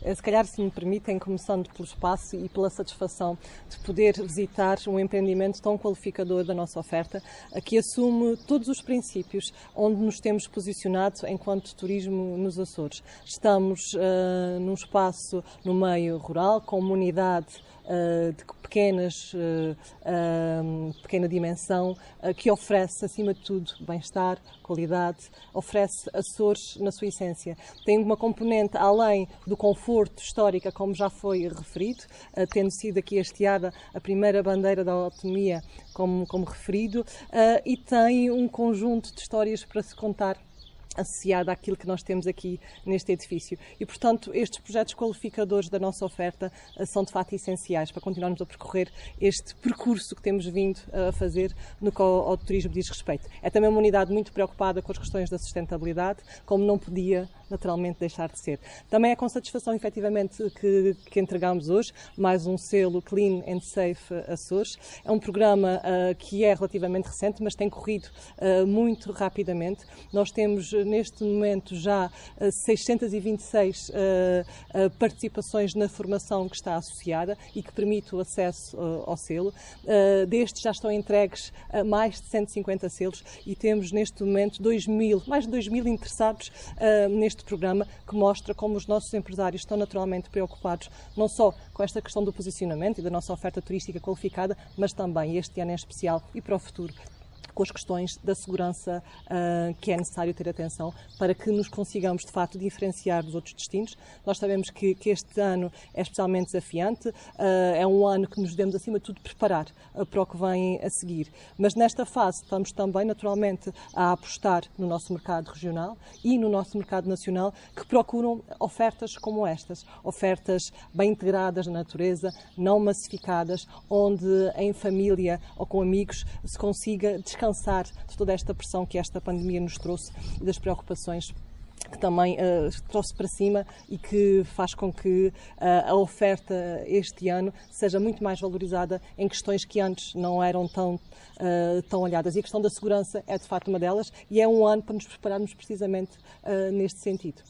Se calhar, se me permitem, começando pelo espaço e pela satisfação de poder visitar um empreendimento tão qualificador da nossa oferta, que assume todos os princípios onde nos temos posicionado enquanto turismo nos Açores. Estamos num espaço no meio rural, com uma unidade de pequena dimensão, que oferece, acima de tudo, bem-estar, qualidade, oferece Açores na sua essência. Tem uma componente, além do conforto histórico, como já foi referido, tendo sido aqui hasteada a primeira bandeira da autonomia, como referido, e tem um conjunto de histórias para se contar, associada àquilo que nós temos aqui neste edifício. E, portanto, estes projetos qualificadores da nossa oferta são, de facto, essenciais para continuarmos a percorrer este percurso que temos vindo a fazer no que ao turismo diz respeito. É também uma unidade muito preocupada com as questões da sustentabilidade, como não podia, naturalmente, deixar de ser. Também é com satisfação, efetivamente, que entregamos hoje mais um selo Clean and Safe Açores. É um programa que é relativamente recente, mas tem corrido muito rapidamente. Nós temos, neste momento, já 626 participações na formação que está associada e que permite o acesso ao selo. Destes já estão entregues mais de 150 selos e temos, neste momento, mais de 2.000 interessados neste programa, que mostra como os nossos empresários estão naturalmente preocupados não só com esta questão do posicionamento e da nossa oferta turística qualificada, mas também, este ano em especial e para o futuro, com as questões da segurança que é necessário ter atenção para que nos consigamos, de facto, diferenciar dos outros destinos. Nós sabemos que este ano é especialmente desafiante, é um ano que nos devemos, acima de tudo, preparar para o que vem a seguir. Mas nesta fase estamos também, naturalmente, a apostar no nosso mercado regional e no nosso mercado nacional, que procuram ofertas como estas, ofertas bem integradas na natureza, não massificadas, onde em família ou com amigos se consiga descansar de toda esta pressão que esta pandemia nos trouxe e das preocupações que também trouxe para cima e que faz com que a oferta este ano seja muito mais valorizada em questões que antes não eram tão olhadas. E a questão da segurança é, de facto, uma delas e é um ano para nos prepararmos precisamente neste sentido.